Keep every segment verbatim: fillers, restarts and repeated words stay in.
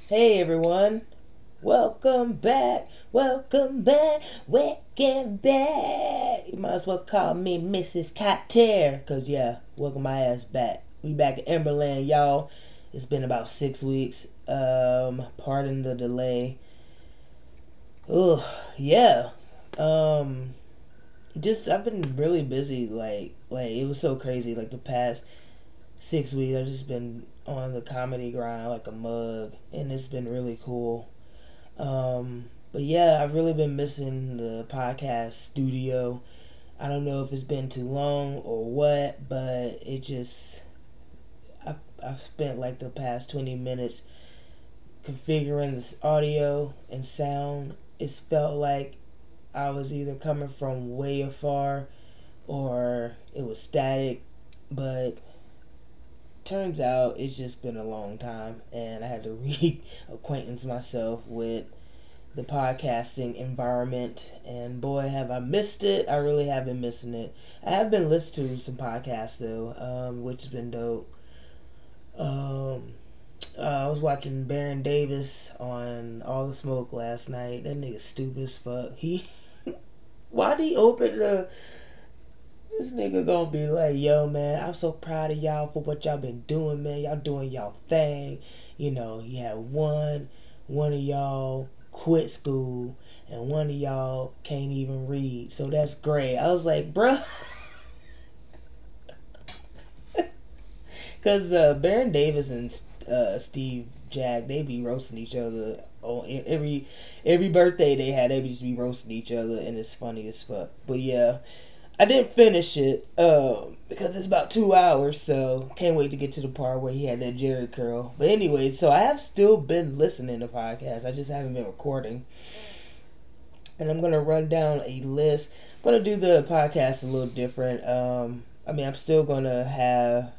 Hey everyone, welcome back, welcome back, welcome back. You might as well call me Missus Cotter, cause yeah, welcome my ass back. We back at Emberland, y'all. It's been about six weeks. Um, pardon the delay. Ugh, yeah. Um, just I've been really busy. Like, like it was so crazy. Like the past six weeks, I've just been on the comedy grind like a mug, and it's been really cool. Um, but yeah, I've really been missing the podcast studio. I don't know if it's been too long or what, but it just I've, I've spent like the past twenty minutes configuring this audio and sound. It's felt like I was either coming from way afar or it was static, but turns out it's just been a long time and I had to reacquaintance myself with the podcasting environment, and boy have I missed it. I really have been missing it. I have been listening to some podcasts though, um, which has been dope. um, uh, I was watching Baron Davis on All the Smoke last night. That nigga stupid as fuck. He why did he open the this nigga gonna be like, yo man, I'm so proud of y'all for what y'all been doing, man. Y'all doing y'all thing. You know, you had one one of y'all quit school and one of y'all can't even read. So that's great. I was like, bruh. Because uh, Baron Davis and uh, Steve Jack, they be roasting each other on every every birthday they had. They just be roasting each other, and it's funny as fuck. But yeah, I didn't finish it um, because it's about two hours, so can't wait to get to the part where he had that Jerry curl. But anyway, so I have still been listening to podcasts. I just haven't been recording, and I'm gonna run down a list. I'm gonna do the podcast a little different. Um, I mean, I'm still gonna have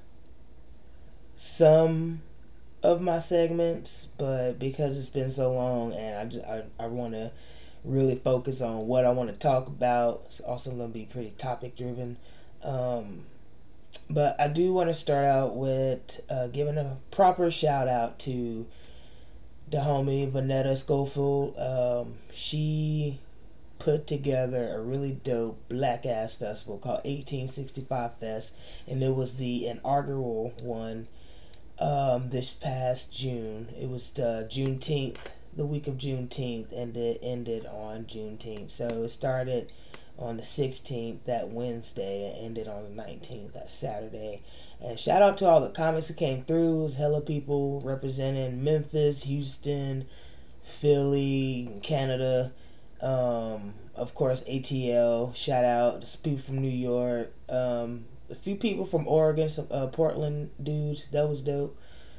some of my segments, but because it's been so long, and I just, I, I want to really focus on what I want to talk about. It's also going to be pretty topic driven. Um, but I do want to start out with uh, giving a proper shout out to the homie Vanetta Schofield. Um, she put together a really dope black ass festival called eighteen sixty-five Fest, and it was the inaugural one um, this past June. It was the Juneteenth, the week of Juneteenth, and it ended on Juneteenth. So it started on the sixteenth, that Wednesday, and ended on the nineteenth, that Saturday. And shout out to all the comics who came through. It was hella people representing Memphis, Houston, Philly, Canada. Um, of course, A T L. Shout out to people from New York. Um, a few people from Oregon, some uh, Portland dudes. That was dope.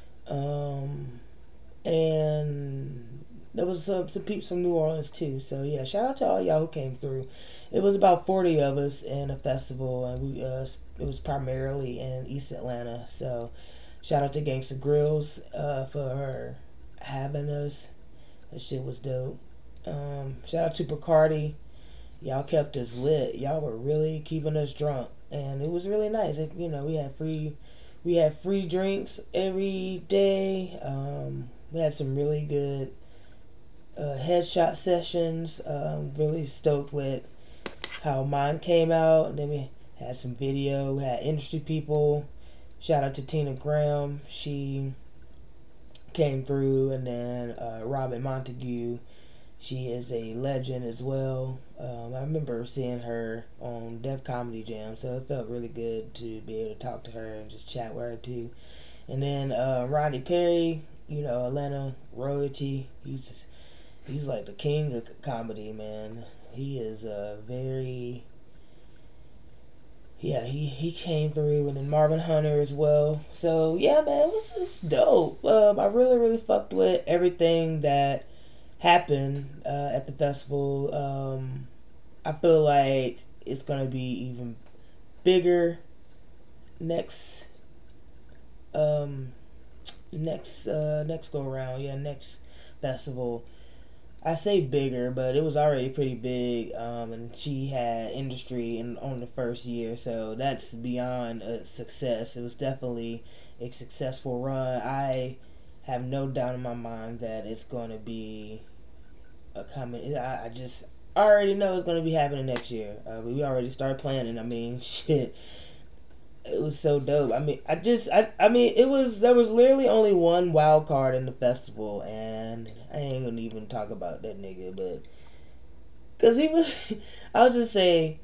Um, and there was some, some peeps from New Orleans too. So yeah, shout out to all y'all who came through. It was about forty of us in a festival, and we uh, it was primarily in East Atlanta. So shout out to Gangsta Grills uh, for her having us. That shit was dope. Um, shout out to Bacardi. Y'all kept us lit. Y'all were really keeping us drunk, and it was really nice. It, you know, we had free, we had free drinks every day. Um, we had some really good uh, headshot sessions. Um, really stoked with how mine came out. And then we had some video. We had industry people. Shout out to Tina Graham. She came through, and then uh, Robin Montague. She is a legend as well. Um, I remember seeing her on Def Comedy Jam, so it felt really good to be able to talk to her and just chat with her too. And then uh, Rodney Perry, you know, Atlanta royalty. He's he's like the king of comedy, man. He is a uh, very yeah. He he came through, and then Marvin Hunter as well. So yeah, man, it was just dope. Um, I really really fucked with everything that happen uh, at the festival. Um, I feel like it's gonna be even bigger next um, next uh, next go around. Yeah, next festival. I say bigger, but it was already pretty big. Um, and she had industry in on the first year, so that's beyond a success. It was definitely a successful run. I have no doubt in my mind that it's going to be a coming. I, I just already know it's going to be happening next year. Uh, we already started planning. I mean, shit. It was so dope. I mean, I just, I, I mean, it was, there was literally only one wild card in the festival, and I ain't gonna even talk about that nigga, but, cause he was, I'll just say,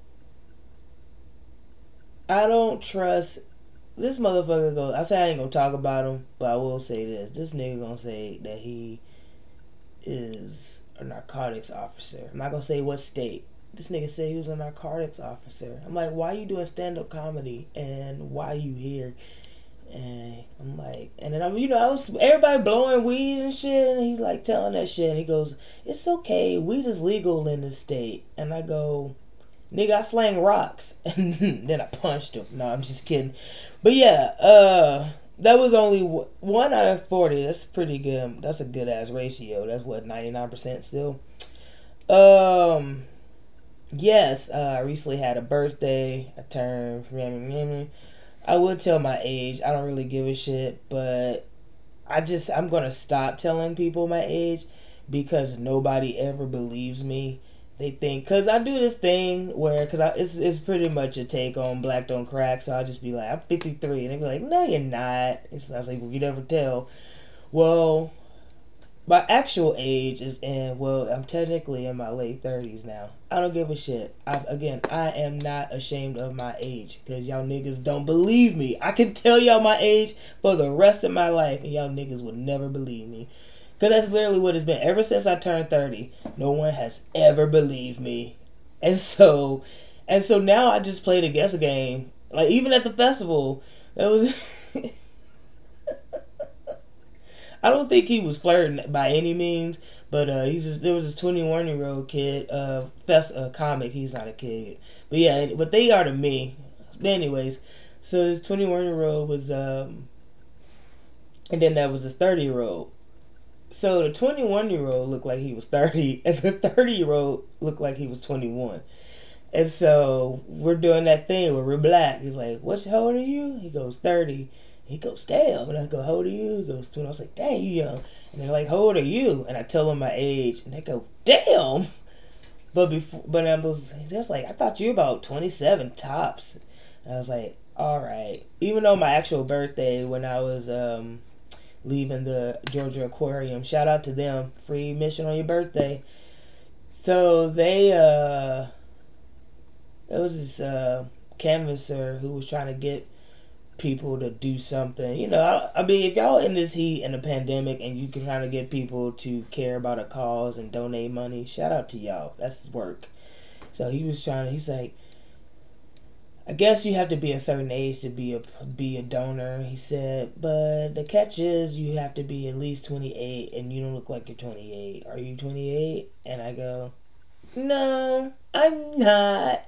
I don't trust, this motherfucker goes, I say I ain't gonna talk about him, but I will say this, this nigga gonna say that he is a narcotics officer. I'm not gonna say what state. This nigga said he was a narcotics officer. I'm like, why you doing stand-up comedy and why you here? And I'm like, and then I'm, you know, I was everybody blowing weed and shit, and he's like telling that shit, and he goes, "It's okay, weed is legal in this state." And I go, "Nigga, I slang rocks," and then I punched him. No, I'm just kidding. But yeah, uh, that was only one out of forty. That's pretty good. That's a good ass ratio. That's what ninety-nine percent still. Um. Yes, uh, I recently had a birthday. I turned. I would tell my age. I don't really give a shit, but I just I'm gonna stop telling people my age because nobody ever believes me. They think because I do this thing where because I it's it's pretty much a take on Black Don't Crack. So I'll just be like, I'm fifty-three, and they be like, no, you're not. It's I was like, well, you never tell. Well, my actual age is in, well, I'm technically in my late thirties now. I don't give a shit. I, again, I am not ashamed of my age because y'all niggas don't believe me. I can tell y'all my age for the rest of my life and y'all niggas will never believe me. Because that's literally what it's been. Ever since I turned thirty, no one has ever believed me. And so, and so now I just play the guess game. Like, even at the festival, that was... I don't think he was flirting by any means, but uh, he's just, there was this twenty-one year old kid, uh, fest a comic. He's not a kid, but yeah, but they are to me. But anyways, so this twenty-one year old was, um, and then that was this thirty year old. So the twenty-one year old looked like he was thirty, and the thirty year old looked like he was twenty-one. And so we're doing that thing where we're black. He's like, "What? How old are you?" He goes, thirty. He goes, damn. And I go, how old are you? He goes, twenty. I was like, dang, you young. And they're like, how old are you? And I tell them my age. And they go, damn. But before, but I was just like, I thought you were about twenty-seven tops. And I was like, all right. Even though my actual birthday, when I was um, leaving the Georgia Aquarium, shout out to them, free admission on your birthday. So they, uh, there was this uh, canvasser who was trying to get people to do something. You know, I, I mean, if y'all in this heat and the pandemic and you can kind of get people to care about a cause and donate money, shout out to y'all. That's work. So he was trying to, he's like, I guess you have to be a certain age to be a be a donor. He said, but the catch is you have to be at least twenty-eight and you don't look like you're twenty-eight. Are you twenty-eight? And I go, no, I'm not.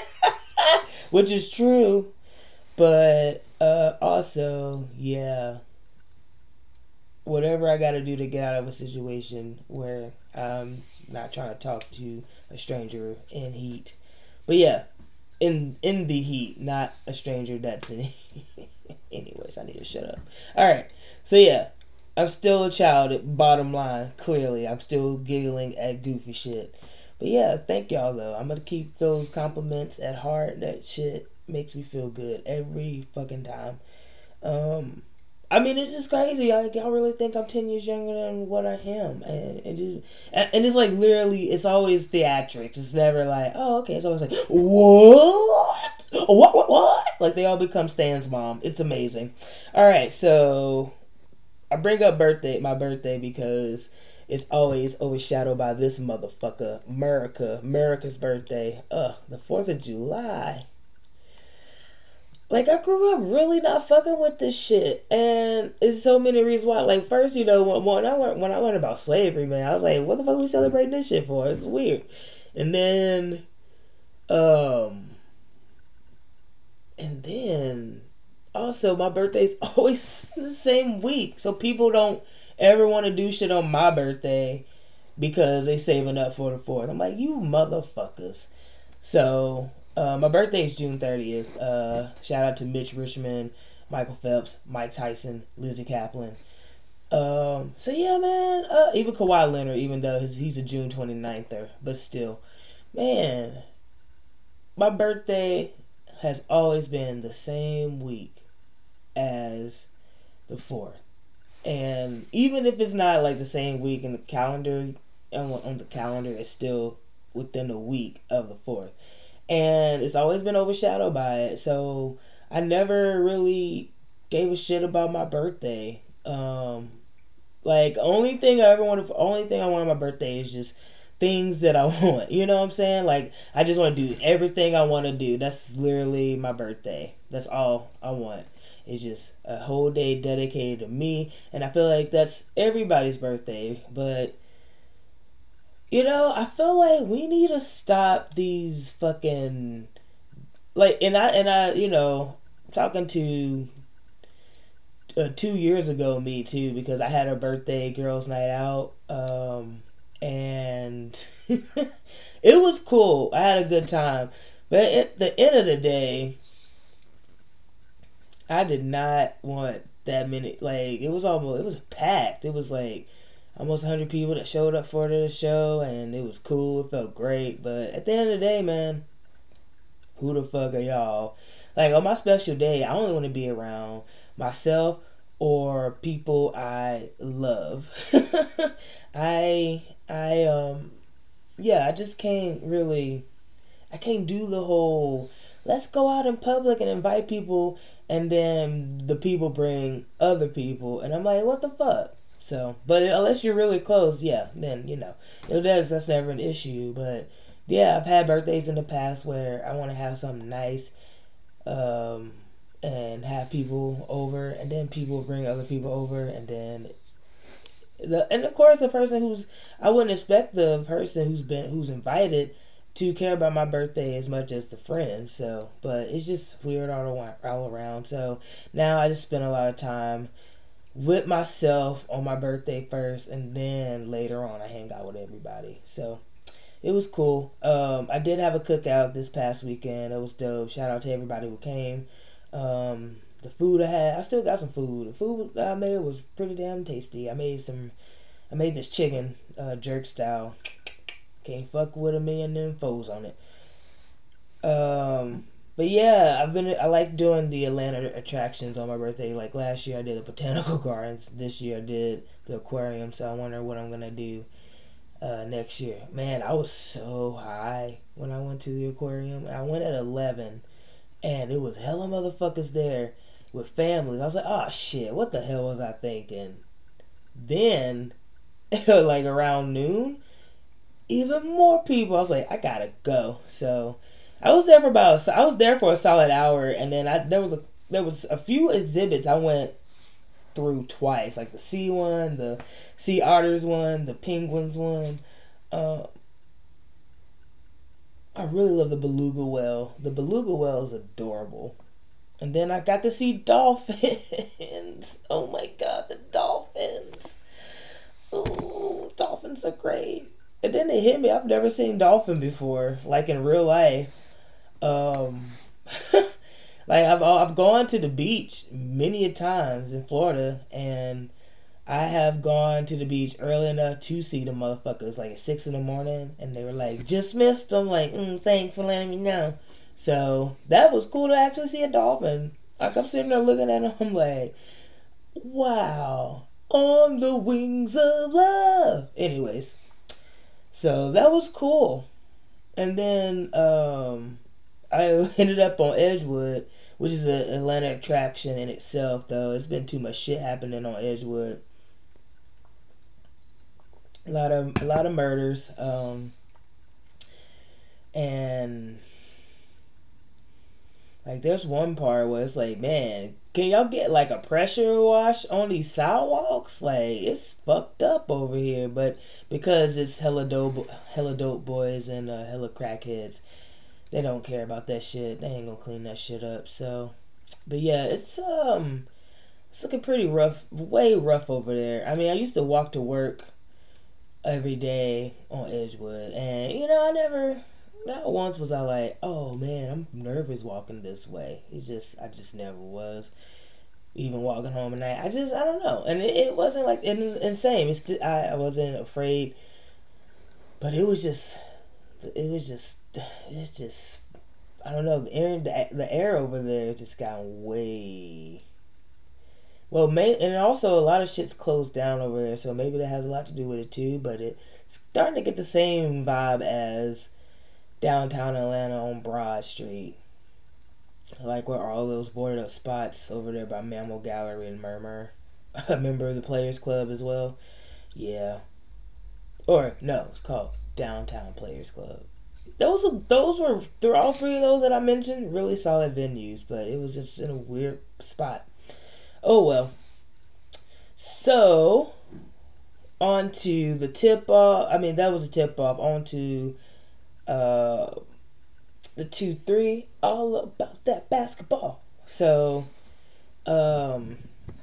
Which is true. But uh, also, yeah, whatever I got to do to get out of a situation where I'm not trying to talk to a stranger in heat. But yeah, in in the heat, not a stranger that's in heat. Anyways, I need to shut up. All right, so yeah, I'm still a child, bottom line, clearly. I'm still giggling at goofy shit. But yeah, thank y'all, though. I'm going to keep those compliments at heart. That shit makes me feel good every fucking time. Um, I mean, it's just crazy. Like, y'all really think I'm ten years younger than what I am. And, and, just, and, and it's like literally, it's always theatrics. It's never like, oh, okay. It's always like, what? What, what, what? Like, they all become Stan's mom. It's amazing. All right, so I bring up birthday, my birthday, because it's always overshadowed by this motherfucker, America. America's birthday. Ugh, the fourth of July. Like, I grew up really not fucking with this shit. And it's so many reasons why. Like, first, you know, when, when I learned when I learned about slavery, man, I was like, what the fuck are we celebrating this shit for? It's weird. And then, um, and then, also, my birthday's always the same week. So people don't ever want to do shit on my birthday because they saving up for the fourth. I'm like, you motherfuckers. So, Uh, my birthday is June thirtieth. Uh, shout out to Mitch Richmond, Michael Phelps, Mike Tyson, Lizzie Kaplan. Um, so yeah, man. Uh, even Kawhi Leonard, even though he's, he's a June twenty-ninth-er, but still, man, my birthday has always been the same week as the fourth. And even if it's not like the same week in the calendar, on, on the calendar, it's still within a week of the fourth. And it's always been overshadowed by it. So I never really gave a shit about my birthday. Um, like only thing I ever wanted, only thing I want on my birthday is just things that I want. You know what I'm saying? Like I just want to do everything I want to do. That's literally my birthday. That's all I want. It's just a whole day dedicated to me, and I feel like that's everybody's birthday. But you know, I feel like we need to stop these fucking like, and I and I, you know, talking to uh, two years ago me too, because I had a birthday girls' night out, um, and it was cool. I had a good time, but at the end of the day, I did not want that many. Like it was almost, it was packed. It was like almost one hundred people that showed up for the show, and it was cool. It felt great, but at the end of the day, man, who the fuck are y'all? Like on my special day, I only want to be around myself or people I love. I I um yeah, I just can't really I can't do the whole let's go out in public and invite people and then the people bring other people and I'm like, what the fuck? So, but unless you're really close, yeah, then you know, it does. That's never an issue. But yeah, I've had birthdays in the past where I want to have something nice, um, and have people over, and then people bring other people over, and then the and of course the person who's I wouldn't expect the person who's been who's invited to care about my birthday as much as the friends. So, but it's just weird all all around. So now I just spend a lot of time with myself on my birthday first, and then later on I hang out with everybody. So it was cool. Um, I did have a cookout this past weekend. It was dope. Shout out to everybody who came. Um, the food I had, I still got some food. The food that I made was pretty damn tasty. I made some. I made this chicken uh, jerk style. Can't fuck with a million them foes on it. Um, but yeah, I've been. I like doing the Atlanta attractions on my birthday. Like last year, I did the botanical gardens. This year, I did the aquarium. So I wonder what I'm gonna do uh, next year. Man, I was so high when I went to the aquarium. I went at eleven, and it was hella motherfuckers there with families. I was like, oh shit, what the hell was I thinking? Then, like around noon, even more people. I was like, I gotta go. So I was there for about I was there for a solid hour, and then I there was a there was a few exhibits I went through twice, like the sea one, the sea otters one, the penguins one. Uh, I really love the beluga whale. The beluga whale is adorable. And then I got to see dolphins. Oh my god, the dolphins. Oh, dolphins are great. And then it hit me. I've never seen dolphin before, like in real life. Um, like I've I've gone to the beach many a times in Florida, and I have gone to the beach early enough to see the motherfuckers, like at six in the morning, and they were like, "Just missed them." Like, mm, thanks for letting me know. So that was cool to actually see a dolphin. Like I'm sitting there looking at them, I'm like, wow, on the wings of love. Anyways, so that was cool. And then um, I ended up on Edgewood, which is an Atlanta attraction in itself. Though it's been too much shit happening on Edgewood. A lot of a lot of murders, um, and like there's one part where it's like, man, can y'all get like a pressure wash on these sidewalks? Like it's fucked up over here, but because it's hella dope, hella dope boys and uh, hella crackheads, they don't care about that shit. They ain't gonna clean that shit up. So, but yeah, it's um, it's looking pretty rough, way rough over there. I mean, I used to walk to work every day on Edgewood, and you know, I never. Not once was I like, oh man, I'm nervous walking this way. It's just, I just never was. even walking home at night. I just I don't know, and it, it wasn't like in, insane. It's just, I I wasn't afraid, but it was just it was just it's just I don't know, the air the, the air over there just got way well, main, and also a lot of shit's closed down over there, so maybe that has a lot to do with it too. But it's starting to get the same vibe as downtown Atlanta on Broad Street, like where all those boarded up spots over there by Mammal Gallery and Murmur. A member of the Players Club as well. Yeah, or no, it's called Downtown Players Club. Those those were through all three of those that I mentioned, really solid venues, but it was just in a weird spot. Oh well. So on to the tip off. I mean, that was a tip off. On to uh, the two three. All about that basketball. So, um,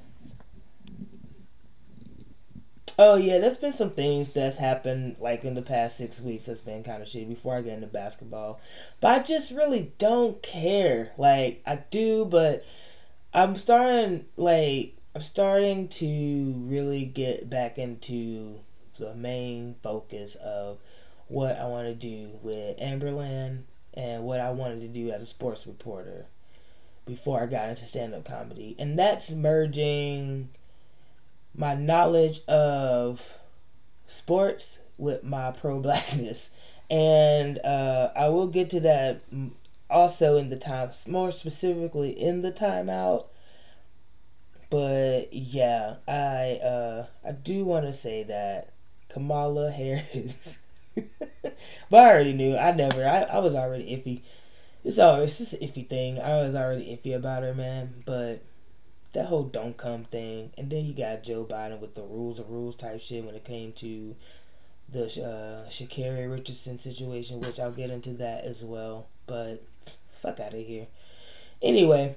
oh yeah, there's been some things that's happened like in the past six weeks that's been kind of shitty. Before I get into basketball, but I just really don't care. Like I do, but I'm starting like I'm starting to really get back into the main focus of what I want to do with Amberland and what I wanted to do as a sports reporter before I got into stand-up comedy. And that's merging my knowledge of sports with my pro-blackness. And uh, I will get to that also in the time, more specifically in the timeout. But yeah, I uh, I do want to say that Kamala Harris. But I already knew. I never. I, I was already iffy. It's always it's just an iffy thing. I was already iffy about her, man. But that whole don't come thing, and then you got Joe Biden with the rules of rules type shit when it came to the uh, Sha'Carri Richardson situation, which I'll get into that as well. But fuck out of here. Anyway.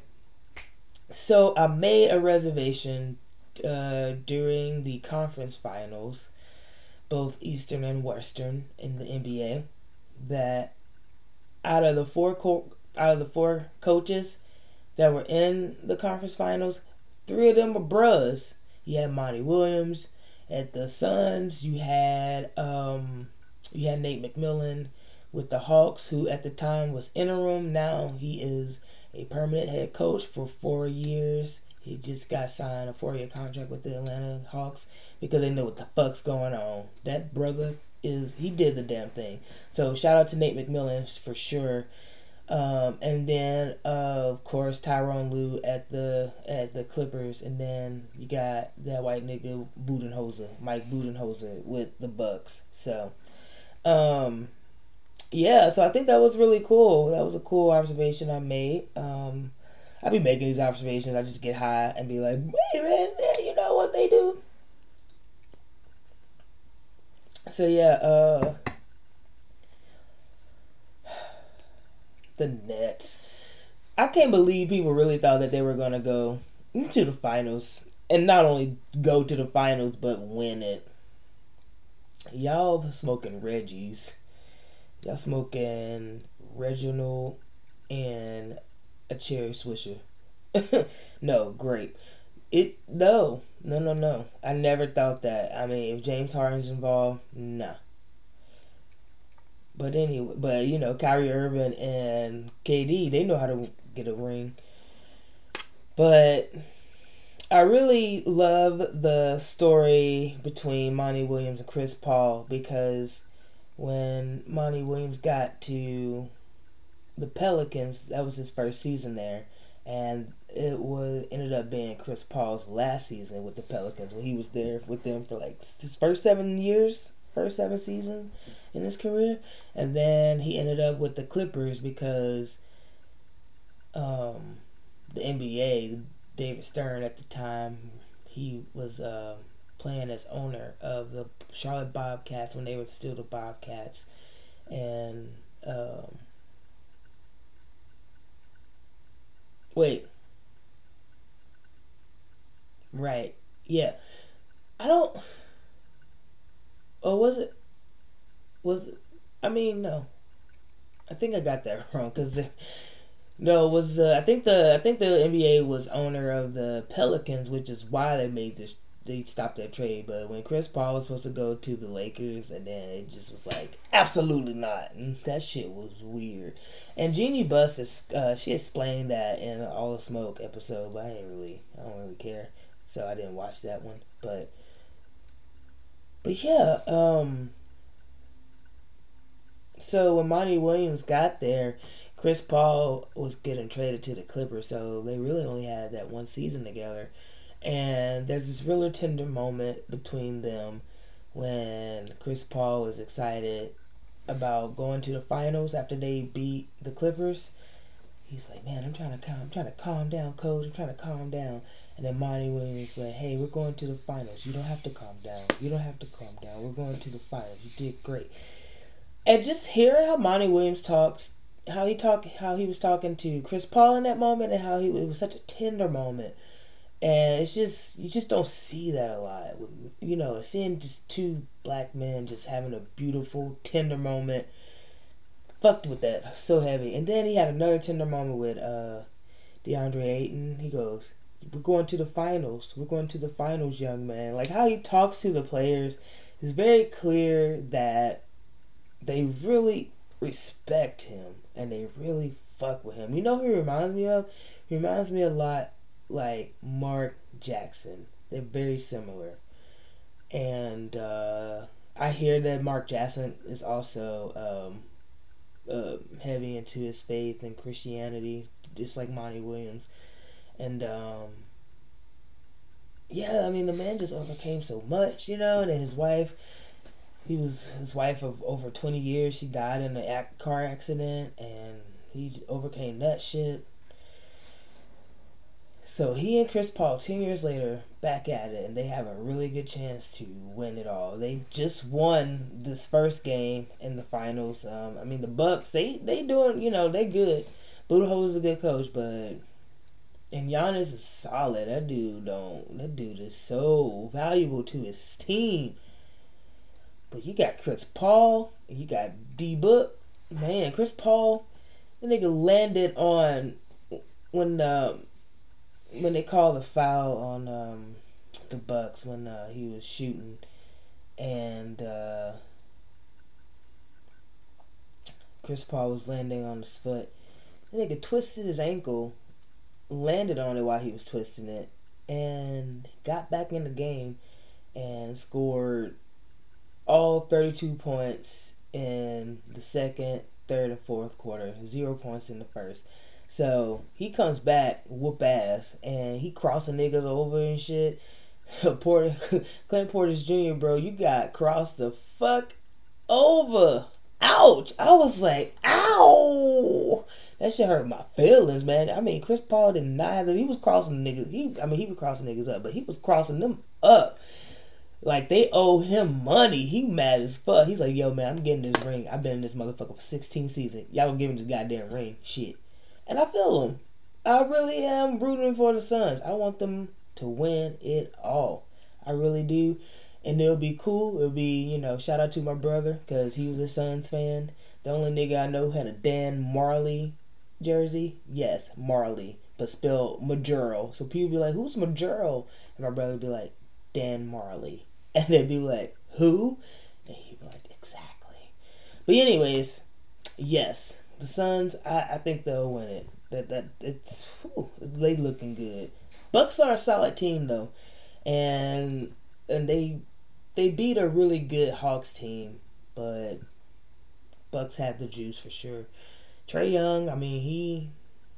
So I made a reservation uh, during the conference finals, both Eastern and Western in the N B A, that out of the four co- out of the four coaches that were in the conference finals, three of them were bruhs. You had Monty Williams at the Suns. You had um, you had Nate McMillan with the Hawks, who at the time was interim. Now he is a permanent head coach for four years. He just got signed a four-year contract with the Atlanta Hawks because they know what the fuck's going on. That brother is, he did the damn thing. So shout out to Nate McMillan for sure. Um, and then uh, of course Tyronn Lue at the at the Clippers, and then you got that white nigga Budenholzer, Mike Budenholzer with the Bucks. So um yeah, so I think that was really cool. That was a cool observation I made. Um, I be making these observations. I just get high and be like, "Hey man, you know what they do?" So yeah, uh, the Nets. I can't believe people really thought that they were gonna go to the finals, and not only go to the finals but win it. Y'all smoking Reggie's. Y'all smoking Reginald and a cherry swisher. No, grape. It no, no, no, no. I never thought that. I mean, if James Harden's involved, nah. But anyway, but you know, Kyrie Irving and K D, they know how to get a ring. But I really love the story between Monty Williams and Chris Paul, because when Monty Williams got to the Pelicans, that was his first season there, and it was ended up being Chris Paul's last season with the Pelicans when he was there with them for like his first seven years, first seven seasons in his career, and then he ended up with the Clippers because um, the N B A, David Stern at the time, he was uh, playing as owner of the Charlotte Bobcats when they were still the Bobcats, and um, wait, right, yeah, I don't, or was it, was it, I mean, no, I think I got that wrong, because No, it was uh, I think the I think the N B A was owner of the Pelicans, which is why they made this. They stopped that trade. But when Chris Paul was supposed to go to the Lakers, and then it just was like absolutely not. And that shit was weird. And Jeannie Buss is uh, she explained that in the All the Smoke episode, but I didn't really I don't really care, so I didn't watch that one. But but yeah, um, so when Monty Williams got there, Chris Paul was getting traded to the Clippers, so they really only had that one season together. And there's this really tender moment between them when Chris Paul was excited about going to the finals after they beat the Clippers. He's like, "Man, I'm trying to calm, I'm trying to calm down, coach. I'm trying to calm down." And then Monty Williams like, "Hey, we're going to the finals. You don't have to calm down. You don't have to calm down. We're going to the finals. You did great." And just hearing how Monty Williams talks, how he talk, how he was talking to Chris Paul in that moment, and how he it was such a tender moment, and it's just you just don't see that a lot. You know, seeing just two black men just having a beautiful tender moment, fucked with that so heavy. And then he had another tender moment with uh, DeAndre Ayton. He goes, "We're going to the finals. We're going to the finals, young man." Like how he talks to the players is very clear that they really respect him and they really fuck with him. You know who he reminds me of? He reminds me a lot like Mark Jackson. They're very similar. And uh, I hear that Mark Jackson is also um, uh, heavy into his faith and Christianity, just like Monty Williams. And um, yeah, I mean, the man just overcame so much, you know, and then his wife. He was his wife of over twenty years. She died in a car accident, and he overcame that shit. So he and Chris Paul, ten years later, back at it, and they have a really good chance to win it all. They just won this first game in the finals. Um, I mean, the Bucks, they they doing, you know, they good. Budenholzer is a good coach, but and Giannis is solid. That dude don't. That dude is so valuable to his team. But you got Chris Paul, and you got D Book. Man, Chris Paul, the nigga landed on when um, when they called the foul on um, the Bucks when uh, he was shooting, and uh, Chris Paul was landing on his foot. The nigga twisted his ankle, landed on it while he was twisting it, and got back in the game and scored all thirty-two points in the second, third, and fourth quarter. Zero points in the first. So he comes back, whoop ass, and he crossing niggas over and shit. Porter, Clint Portis Junior, bro, you got crossed the fuck over. Ouch! I was like, ow! That shit hurt my feelings, man. I mean, Chris Paul did not have to. He was crossing niggas. He, I mean, he was crossing niggas up, but he was crossing them up. Like, they owe him money. He mad as fuck. He's like, "Yo, man, I'm getting this ring. I've been in this motherfucker for sixteen seasons. Y'all gonna give me this goddamn ring." Shit. And I feel him. I really am rooting for the Suns. I want them to win it all. I really do. And it'll be cool. It'll be, you know, shout out to my brother, because he was a Suns fan. The only nigga I know had a Dan Marley jersey. Yes, Marley. But spelled Majuro. So people be like, "Who's Majuro?" And my brother would be like, "Dan Marley." And they'd be like, "Who?" And he'd be like, "Exactly." But anyways, yes, the Suns, I, I think they'll win it. That that it's whew, they looking good. Bucks are a solid team though, and and they they beat a really good Hawks team, but Bucks had the juice for sure. Trae Young, I mean he,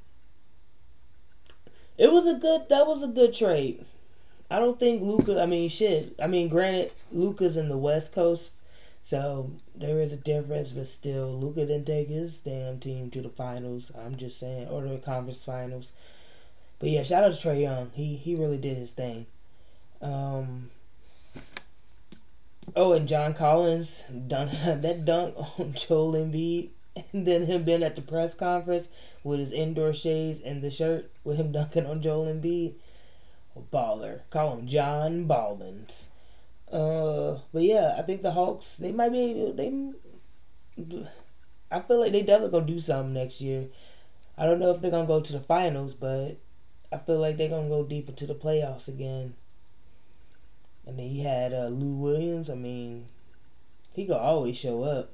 it was a good that was a good trade. I don't think Luka. I mean, shit. I mean, granted, Luka's in the West Coast, so there is a difference. But still, Luka didn't take his damn team to the finals. I'm just saying, or the conference finals. But yeah, shout out to Trae Young. He he really did his thing. Um. Oh, and John Collins dunk that dunk on Joel Embiid, and then him being at the press conference with his indoor shades and the shirt with him dunking on Joel Embiid. Baller. Call him John Ballins. Uh, but yeah, I think the Hawks, they might be able, they, I feel like they definitely gonna do something next year. I don't know if they're gonna go to the finals, but I feel like they're gonna go deep into the playoffs again. And then you had uh, Lou Williams. I mean, he could always show up,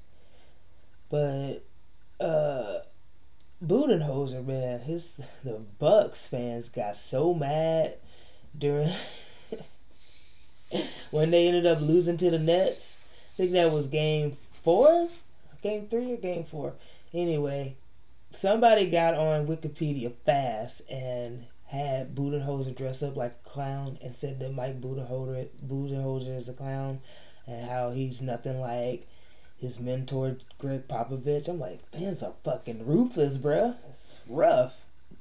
but uh, Budenholzer, man, his the Bucks fans got so mad during when they ended up losing to the Nets. I think that was game four, game three, or game four. Anyway, somebody got on Wikipedia fast and had Budenholzer dress up like a clown and said that Mike Budenholzer, Budenholzer is a clown and how he's nothing like his mentor Greg Popovich. I'm like, fans are fucking ruthless, bruh. It's rough.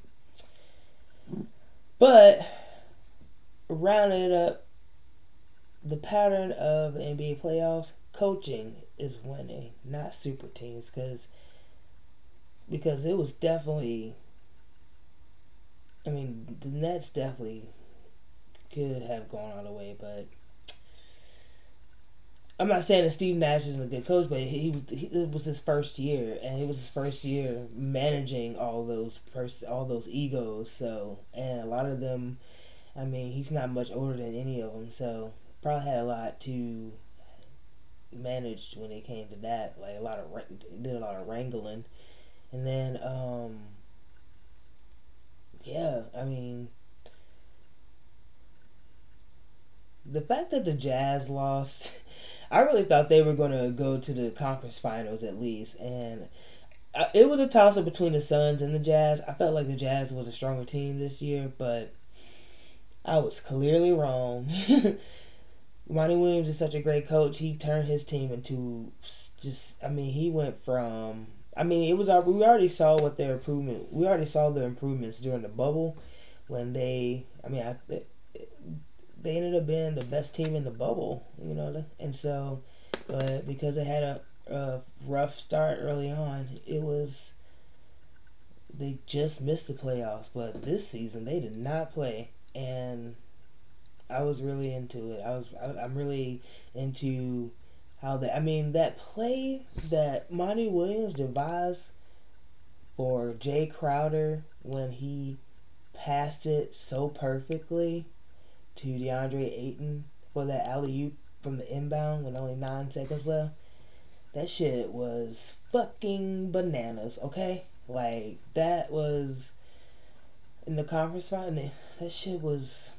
But rounding it up, the pattern of the N B A playoffs, coaching is winning, not super teams, because because it was definitely, I mean, the Nets definitely could have gone all the way, but I'm not saying that Steve Nash isn't a good coach, but he, he it was his first year, and it was his first year managing all those pers- all those egos. So, and a lot of them, I mean, he's not much older than any of them, so probably had a lot to manage when it came to that. Like a lot of did a lot of wrangling, and then um, yeah, I mean, the fact that the Jazz lost. I really thought they were going to go to the conference finals at least. And it was a toss-up between the Suns and the Jazz. I felt like the Jazz was a stronger team this year, but I was clearly wrong. Monty Williams is such a great coach. He turned his team into just, I mean, he went from, I mean, it was our, we already saw what their improvement, we already saw their improvements during the bubble when they, I mean, I, it, they ended up being the best team in the bubble, you know, and so, but because they had a, a rough start early on, it was, they just missed the playoffs, but this season they did not play, and I was really into it. I was, I, I'm really into how that, I mean, that play that Monty Williams devised for Jay Crowder when he passed it so perfectly to DeAndre Ayton for that alley-oop from the inbound with only nine seconds left. That shit was fucking bananas, okay? Like, that was in the conference final. That shit was,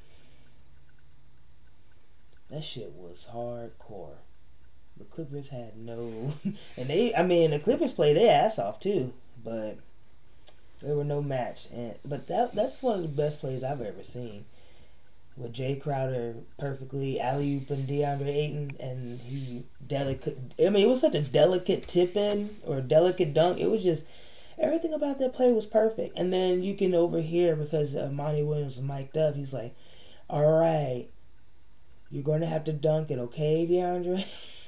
that shit was hardcore. The Clippers had no, and they, I mean, the Clippers played their ass off too, but there were no match. And but that that's one of the best plays I've ever seen. With Jay Crowder perfectly alley-ooping DeAndre Ayton, and he delicate. I mean, it was such a delicate tip-in or delicate dunk. It was just everything about that play was perfect. And then you can overhear because uh, Monty Williams was mic'd up. He's like, "All right, you're going to have to dunk it, okay, DeAndre?"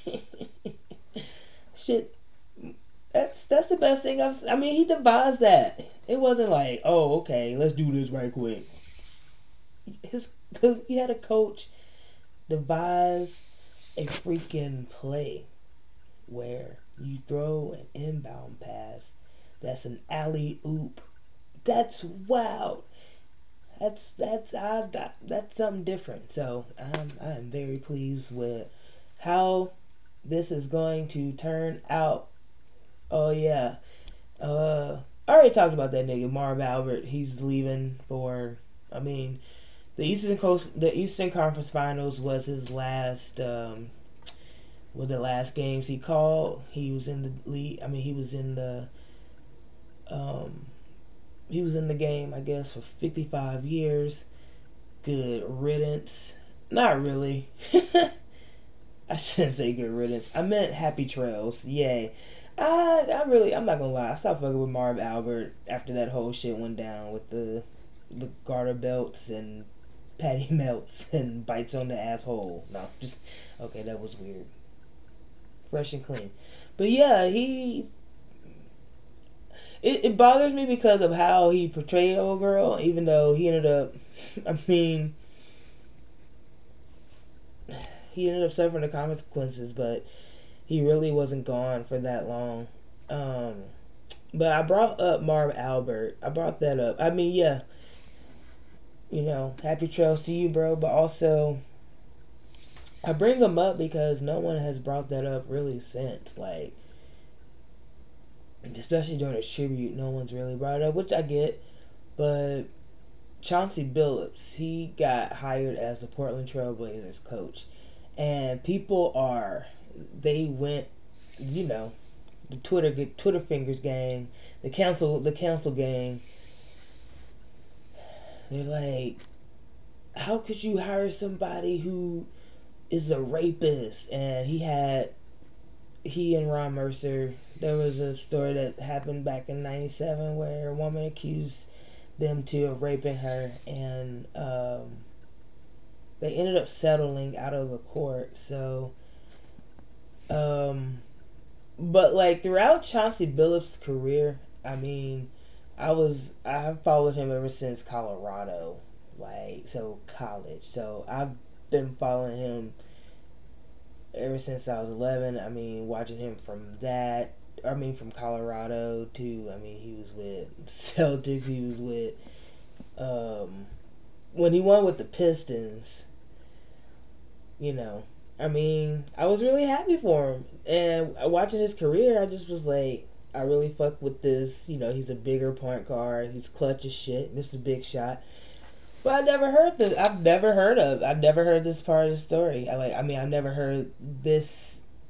Shit, that's that's the best thing I've. I mean, he devised that. It wasn't like, "Oh, okay, let's do this right quick." His he had a coach devise a freaking play where you throw an inbound pass that's an alley oop. That's wild. That's that's I, that's something different. So I'm I'm very pleased with how this is going to turn out. Oh yeah, uh, I already talked about that nigga Marv Albert. He's leaving for. I mean. The Eastern Coast, the Eastern Conference Finals was his last, um, were the last games he called. He was in the league. I mean, he was in the, um, he was in the game, I guess, for fifty-five years. Good riddance. Not really. I shouldn't say good riddance. I meant happy trails. Yay. I, I really, I'm not gonna lie. I stopped fucking with Marv Albert after that whole shit went down with the, the garter belts and patty melts and bites on the asshole. No, just okay. That was weird. Fresh and clean, but yeah, he. It, it bothers me because of how he portrayed old girl. Even though he ended up, I mean, he ended up suffering the consequences, but he really wasn't gone for that long. Um, But I brought up Marv Albert. I brought that up. I mean, yeah, you know, happy trails to you, bro. But also, I bring him up because no one has brought that up really since. Like, especially during a tribute, no one's really brought it up, which I get. But Chauncey Billups, he got hired as the Portland Trailblazers coach. And people are, they went, you know, the Twitter Twitter fingers gang, the council the council gang. They're like, how could you hire somebody who is a rapist? And he had he and Ron Mercer. There was a story that happened back in ninety-seven where a woman accused them two of raping her, and um, they ended up settling out of the court. So, um, but like throughout Chauncey Billups' career, I mean, I was I've followed him ever since Colorado, like so college. So I've been following him ever since I was eleven. I mean, watching him from that. I mean, from Colorado to, I mean, he was with Celtics. He was with, um, when he won with the Pistons, you know, I mean, I was really happy for him. And watching his career, I just was like, I really fuck with this. You know, he's a bigger point guard. He's clutch as shit, Mister Big Shot. But I never heard the. I've never heard of. I've never heard this part of the story. I like. I mean, I've never heard this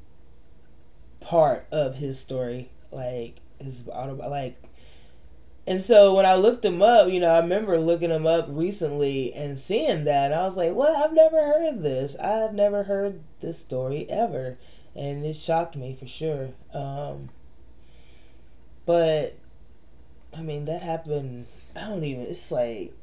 part of his story, like his auto, like. And so when I looked him up, you know, I remember looking him up recently and seeing that, and I was like, "What? I've never heard of this. I've never heard this story ever," and it shocked me for sure. Um, but I mean, that happened. I don't even. It's like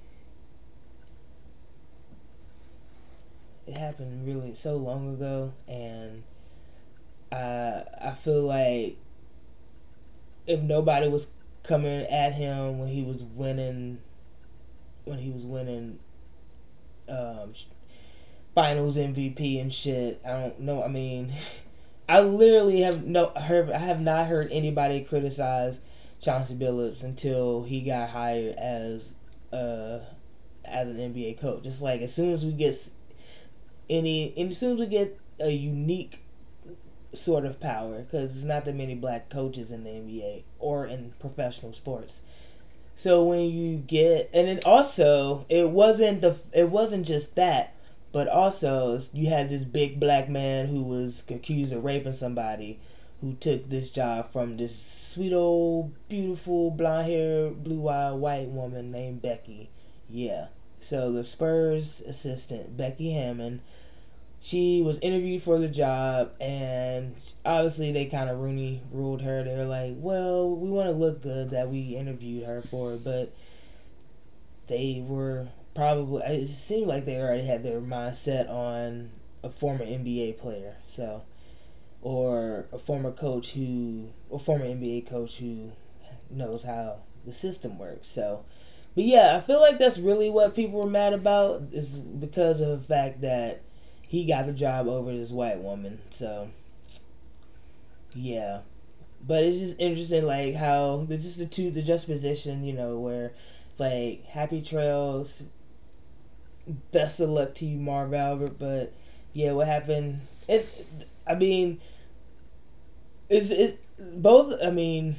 it happened really so long ago, and I I feel like if nobody was coming at him when he was winning, when he was winning um, Finals M V P and shit, I don't know. I mean, I literally have no heard. I have not heard anybody criticize Chauncey Billups until he got hired as uh as an N B A coach. Just like as soon as we get any, as soon as we get a unique sort of power, because there's not that many black coaches in the N B A or in professional sports. So when you get, and then also it wasn't the it wasn't just that, but also you had this big black man who was accused of raping somebody, who took this job from this sweet old beautiful blonde hair, blue eyed white woman named Becky. Yeah. So the Spurs assistant Becky Hammon, she was interviewed for the job, and obviously they kind of Rooney ruled her. They were like, well, we want to look good that we interviewed her for it, but they were probably, it seemed like they already had their mindset on a former N B A player, so, or a former coach who, a former N B A coach who knows how the system works, so. But yeah, I feel like that's really what people were mad about, is because of the fact that he got the job over this white woman. So, yeah. But it's just interesting, like, how, it's just the two, the juxtaposition, you know, where it's like, happy trails, best of luck to you, Marv Albert. But, yeah, what happened, it, I mean, is it, both, I mean,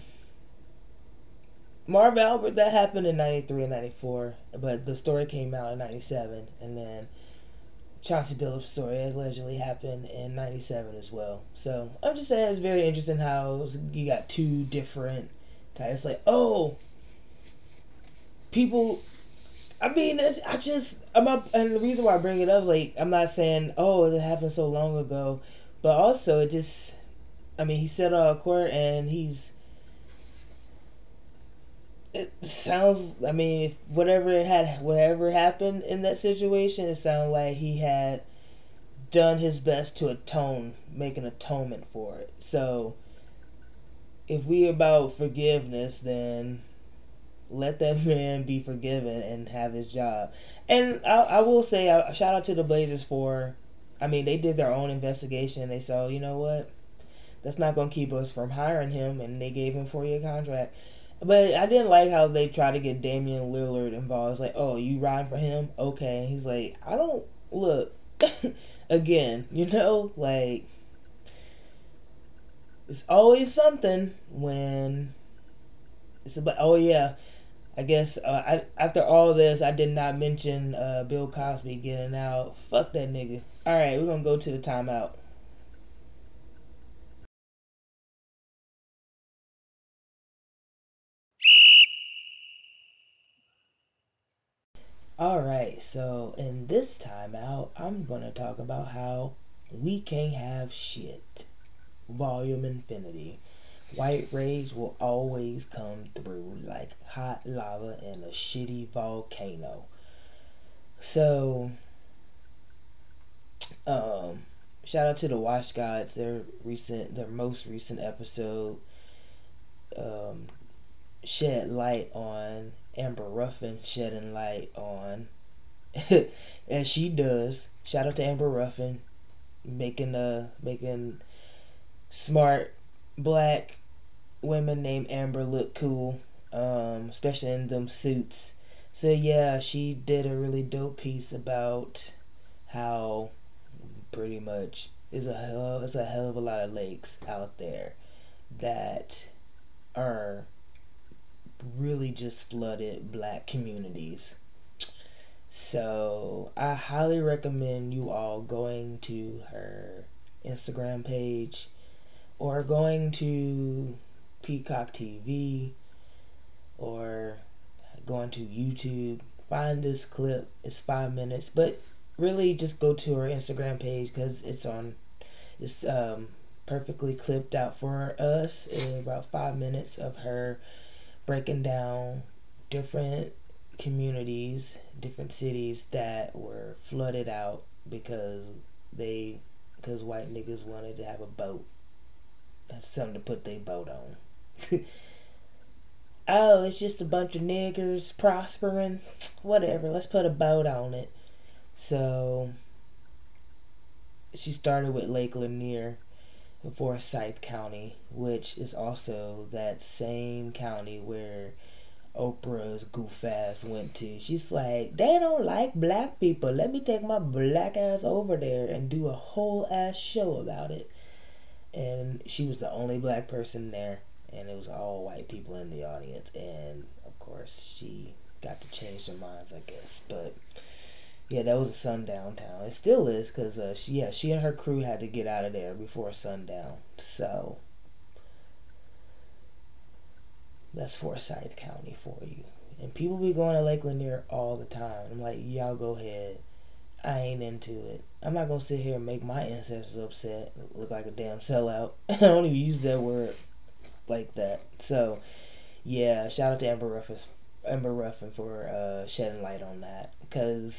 Marv Albert, that happened in ninety-three and ninety-four, but the story came out in ninety-seven, and then Chauncey Billups' story allegedly happened in ninety-seven as well. So I'm just saying it's very interesting how you got two different types. Like, oh, people. I mean, it's, I just I'm up, and the reason why I bring it up, like, I'm not saying oh it happened so long ago, but also it just, I mean, he settled out of court and he's. It sounds, I mean, whatever had, whatever happened in that situation, it sounded like he had done his best to atone, make an atonement for it. So, if we about forgiveness, then let that man be forgiven and have his job. And I, I will say, I, shout out to the Blazers for, I mean, they did their own investigation. They saw, you know what? that's not gonna keep us from hiring him, and they gave him a four year contract. But I didn't like how they tried to get Damian Lillard involved. It's like, oh, you riding for him? Okay. And he's like, I don't look again, you know, like it's always something when it's about. Oh yeah, I guess uh, I after all this, I did not mention uh, Bill Cosby getting out. Fuck that nigga. All right, we're gonna go to the timeout. All right, so in this timeout, I'm gonna talk about how we can't have shit. Volume Infinity. White rage will always come through like hot lava in a shitty volcano. So, um, shout out to the Watch Gods. Their recent, their most recent episode, um, shed light on Amber Ruffin, shedding light on, as she does. Shout out to Amber Ruffin, making uh making smart black women named Amber look cool, um, especially in them suits. So yeah, she did a really dope piece about how pretty much is a hell it's a hell of a lot of lakes out there that are really just flooded black communities. So I highly recommend you all going to her Instagram page or going to Peacock T V or going to YouTube. Find this clip. It's five minutes, but really just go to her Instagram page because it's on. It's um, perfectly clipped out for us in about five minutes of her breaking down different communities, different cities that were flooded out because they because white niggas wanted to have a boat. That's something to put their boat on. Oh, it's just a bunch of niggers prospering. Whatever, let's put a boat on it. So, she started with Lake Lanier in Forsyth County, which is also that same county where Oprah's goof ass went to. She's like, they don't like black people. Let me take my black ass over there and do a whole ass show about it. And she was the only black person there, and it was all white people in the audience. And of course, she got to change their minds, I guess. But yeah, that was a sundown town. It still is, because uh, she, yeah, she and her crew had to get out of there before sundown. So that's Forsyth County for you. And people be going to Lake Lanier all the time. I'm like, y'all go ahead. I ain't into it. I'm not gonna sit here and make my ancestors upset, look like a damn sellout. I don't even use that word like that. So, yeah, shout out to Amber Ruffin, Amber Ruffin for uh, shedding light on that, because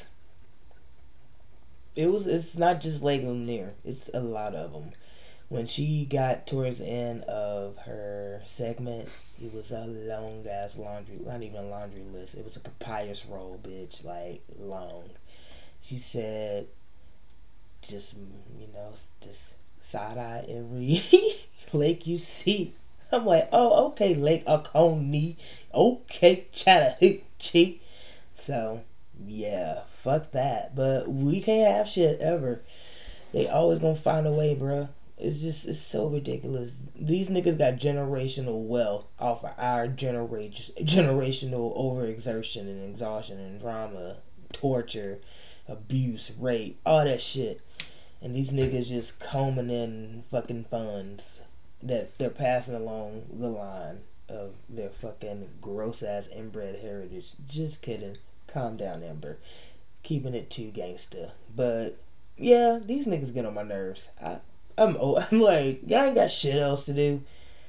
it was. It's not just Lake Lanier. It's a lot of them. When she got towards the end of her segment, it was a long ass laundry, not even a laundry list. It was a papyrus roll, bitch, like long. She said, just, you know, just side eye every lake you see. I'm like, oh, okay, Lake Oconee. Okay, Chattahoochee. So, yeah, fuck that. But we can't have shit ever. They always gonna find a way, bruh. It's just, it's so ridiculous. These niggas got generational wealth off of our generation, generational overexertion and exhaustion and drama, torture, abuse, rape, all that shit. And these niggas just combing in fucking funds that they're passing along the line of their fucking gross ass inbred heritage. Just kidding. Calm down, Amber. Keeping it too gangsta. But yeah, these niggas get on my nerves. I I'm old. I'm like, y'all ain't got shit else to do.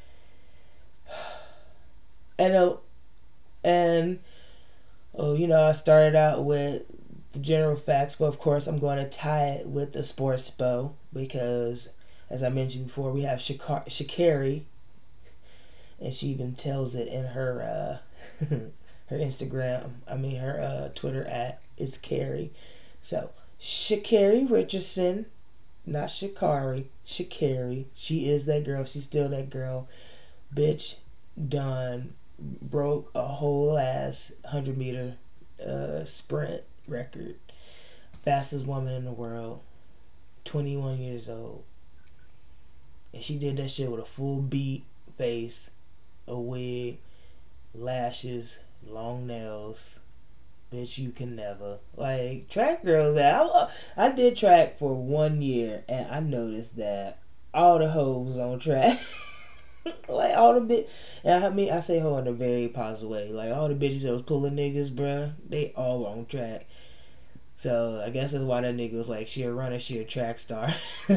And uh, and oh, you know, I started out with the general facts, but of course I'm going to tie it with the sports bow because, as I mentioned before, we have Shakar- Sha'Carri, and she even tells it in her uh, her Instagram. I mean her uh, Twitter at it's Carrie. So Sha'Carri Richardson not Sha'Carri, Sha'Carri. She is that girl. She's still that girl. Bitch done broke a whole ass one hundred meter uh, sprint record. Fastest woman in the world. twenty-one years old. And she did that shit with a full beat face, a wig, lashes, long nails. Bitch, you can never. Like, track girls, man. I, I did track for one year, and I noticed that all the hoes on track, like, all the bitch, and I mean, I say hoe in a very positive way. Like, all the bitches that was pulling niggas, bruh, they all on track. So, I guess that's why that nigga was like, she a runner, she a track star.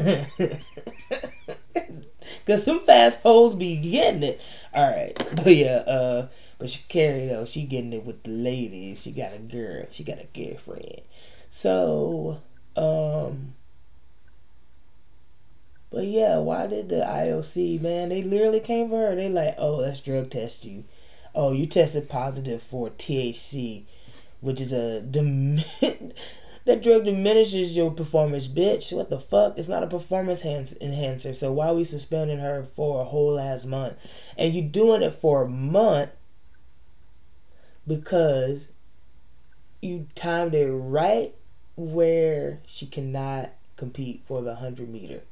Because some fast hoes be getting it. Alright, but yeah, uh, but Sha'Carri, though, she getting it with the ladies. She got a girl. She got a girlfriend. So, um, but yeah, why did the I O C, man, they literally came for her. They like, oh, let's drug test you. Oh, you tested positive for T H C, which is a dim- that drug diminishes your performance, bitch. What the fuck? It's not a performance enhancer. So why are we suspending her for a whole ass month? And you doing it for a month because you timed it right where she cannot compete for the one hundred meter.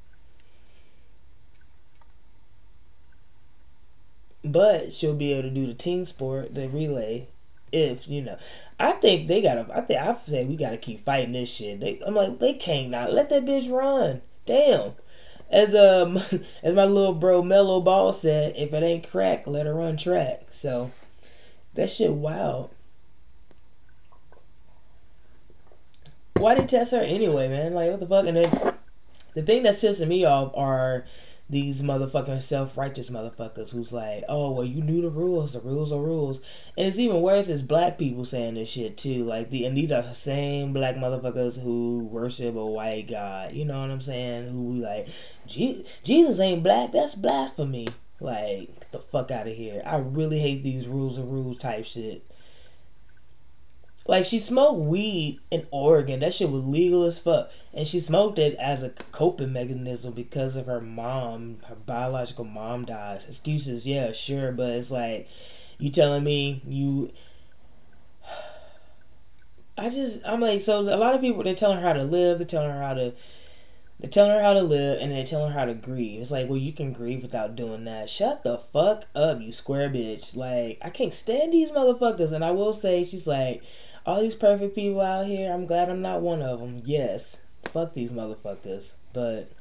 But she'll be able to do the team sport, the relay, if, you know. I think they gotta, I think, I say we gotta keep fighting this shit. They, I'm like, they can't not let that bitch run. Damn. As um, as my little bro Mellow Ball said, if it ain't crack, let her run track. So, that shit wild. Why they test her anyway, man? Like, what the fuck? And then, the thing that's pissing me off are these motherfucking self-righteous motherfuckers who's like, oh, well, you knew the rules. The rules are rules. And it's even worse is black people saying this shit, too. Like, the and these are the same black motherfuckers who worship a white god. You know what I'm saying? Who like, Jesus ain't black. That's blasphemy. Like, get the fuck out of here. I really hate these rules are rules type shit. Like, she smoked weed in Oregon. That shit was legal as fuck. And she smoked it as a coping mechanism because of her mom. Her biological mom dies. Excuses, yeah, sure. But it's like, you telling me you... I just, I'm like, so a lot of people, they're telling her how to live. They're telling her how to... They're telling her how to live, and they're telling her how to grieve. It's like, well, you can grieve without doing that. Shut the fuck up, you square bitch. Like, I can't stand these motherfuckers. And I will say, she's like... all these perfect people out here, I'm glad I'm not one of them. Yes, fuck these motherfuckers. But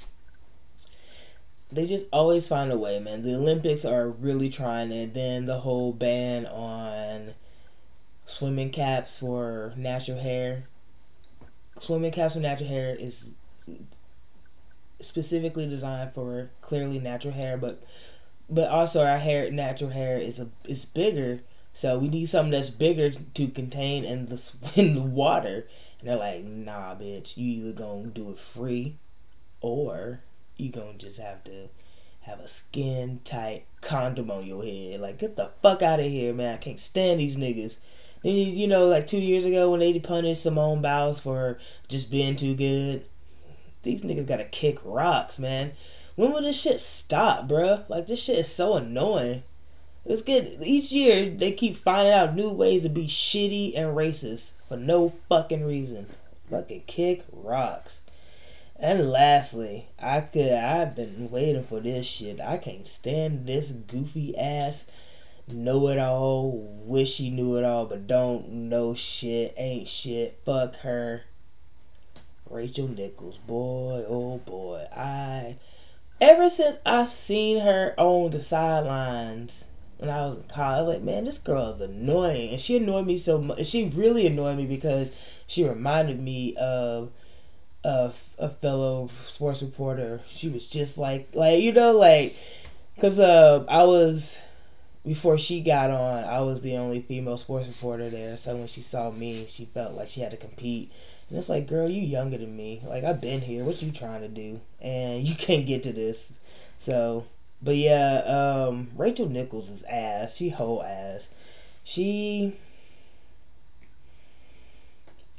they just always find a way, man. The Olympics are really trying it. Then the whole ban on swimming caps for natural hair. Swimming caps for natural hair is specifically designed for clearly natural hair, but but also our hair, natural hair, is a is bigger. So we need something that's bigger to contain in the in the water. And they're like, nah, bitch. You either gonna do it free, or you gonna just have to have a skin tight condom on your head. Like, get the fuck out of here, man. I can't stand these niggas. Then you, you know, like two years ago when they punished Simone Biles for just being too good, these niggas gotta kick rocks, man. When will this shit stop, bruh? Like, this shit is so annoying. It's good. Each year, they keep finding out new ways to be shitty and racist for no fucking reason. Fucking kick rocks. And lastly, I could, I've been waiting for this shit. I can't stand this goofy ass know-it-all, wish he knew it all, but don't know shit, ain't shit, fuck her. Rachel Nichols, boy, oh boy. I, ever since I've seen her on the sidelines when I was in college, I was like, man, this girl is annoying. And she annoyed me so much. She really annoyed me because she reminded me of a, a fellow sports reporter. She was just like, like you know, like, because uh, I was, before she got on, I was the only female sports reporter there. So when she saw me, she felt like she had to compete. And it's like, girl, you younger than me. Like, I've been here. What you trying to do? And you can't get to this. So... But yeah, um, Rachel Nichols is ass. She whole ass. She,